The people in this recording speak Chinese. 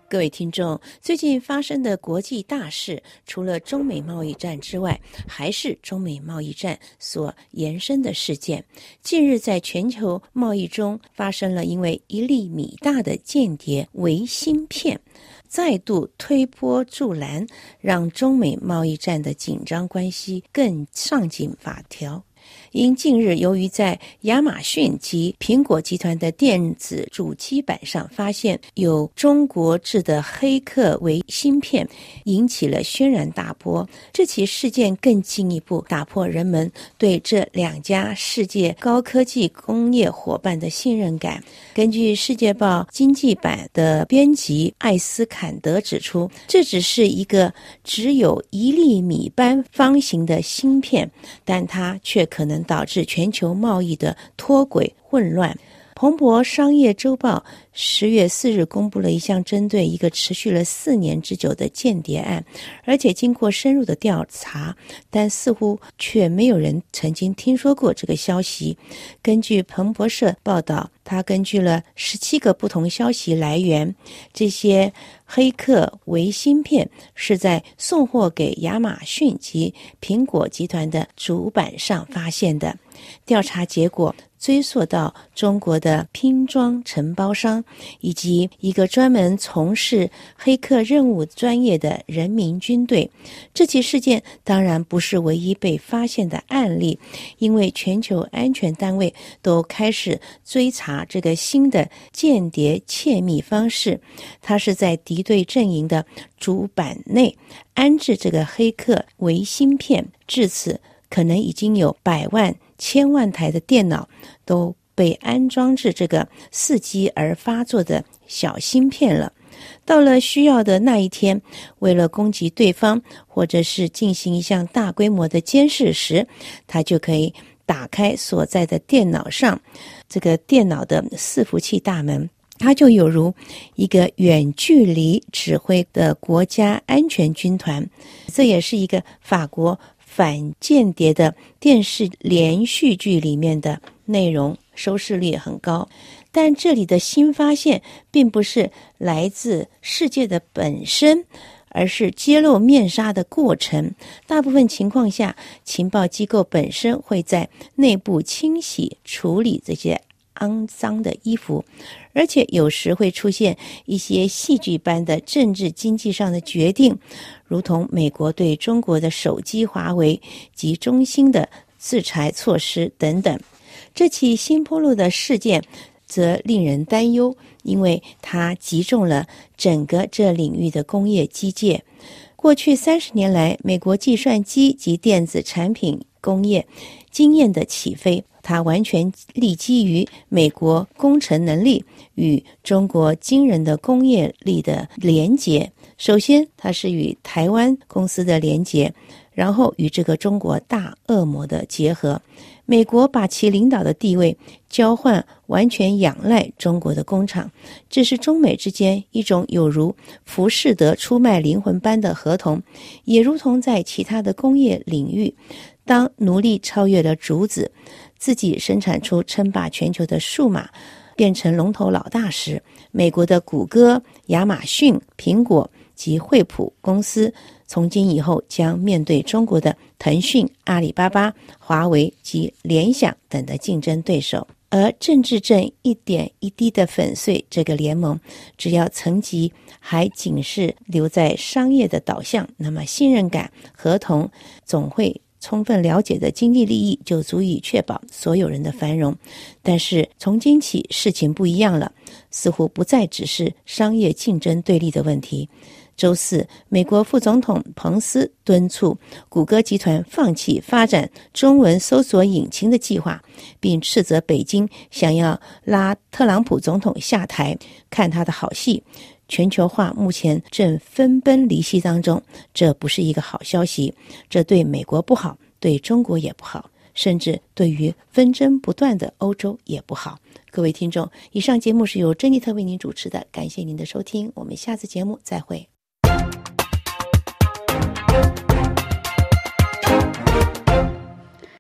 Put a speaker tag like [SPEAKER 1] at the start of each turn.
[SPEAKER 1] 各位听众，最近发生的国际大事，除了中美贸易战之外，还是中美贸易战所延伸的事件。近日在全球贸易中发生了因为1粒米大的间谍微芯片再度推波助澜，让中美贸易战的紧张关系更上紧法条。因近日由于在亚马逊及苹果集团的电子主机板上发现有中国制的黑客微芯片，引起了轩然大波。这起事件更进一步打破人们对这2家世界高科技工业伙伴的信任感。根据《世界报》经济版的编辑艾斯坎德指出，这只是一个只有1粒米般方形的芯片，但它却可能导致全球贸易的脱轨混乱。彭博商业周报10月4日公布了一项针对一个持续了4年之久的间谍案，而且经过深入的调查，但似乎却没有人曾经听说过这个消息。根据彭博社报道，他根据了17个不同消息来源，这些黑客微芯片是在送货给亚马逊及苹果集团的主板上发现的。调查结果追溯到中国的拼装承包商以及一个专门从事黑客任务专业的人民军队。这起事件当然不是唯一被发现的案例，因为全球安全单位都开始追查这个新的间谍窃密方式。它是在敌对阵营的主板内安置这个黑客微芯片，至此可能已经有100万、1000万台的电脑都被安装至这个伺机而发作的小芯片了。到了需要的那一天，为了攻击对方或者是进行一项大规模的监视时，他就可以打开所在的电脑上这个电脑的伺服器大门，它就有如一个远距离指挥的国家安全军团。这也是一个法国反间谍的电视连续剧里面的内容，收视率很高。但这里的新发现并不是来自世界的本身，而是揭露面纱的过程。大部分情况下，情报机构本身会在内部清洗处理这些肮脏的衣服，而且有时会出现一些戏剧般的政治经济上的决定，如同美国对中国的手机华为及中兴的制裁措施等等。这起新披露的事件则令人担忧，因为它击中了整个这领域的工业基界。过去30年来，美国计算机及电子产品工业经验的起飞，它完全立基于美国工程能力与中国惊人的工业力的连结。首先，它是与台湾公司的连结，然后与这个中国大恶魔的结合。美国把其领导的地位交换，完全仰赖中国的工厂，这是中美之间一种有如浮士德出卖灵魂般的合同，也如同在其他的工业领域，当奴隶超越了主子，自己生产出称霸全球的数码，变成龙头老大时，美国的谷歌、亚马逊、苹果及惠普公司从今以后将面对中国的腾讯、阿里巴巴、华为及联想等的竞争对手。而政治正一点一滴地粉碎这个联盟，只要层级还仅是留在商业的导向，那么信任感、合同、总会充分了解的经济利益就足以确保所有人的繁荣。但是从今起事情不一样了，似乎不再只是商业竞争对立的问题。周四，美国副总统彭斯敦促谷歌集团放弃发展中文搜索引擎的计划，并斥责北京想要拉特朗普总统下台，看他的好戏。全球化目前正分崩离析当中，这不是一个好消息，这对美国不好，对中国也不好，甚至对于纷争不断的欧洲也不好。各位听众，以上节目是由珍妮特为您主持的，感谢您的收听，我们下次节目再会。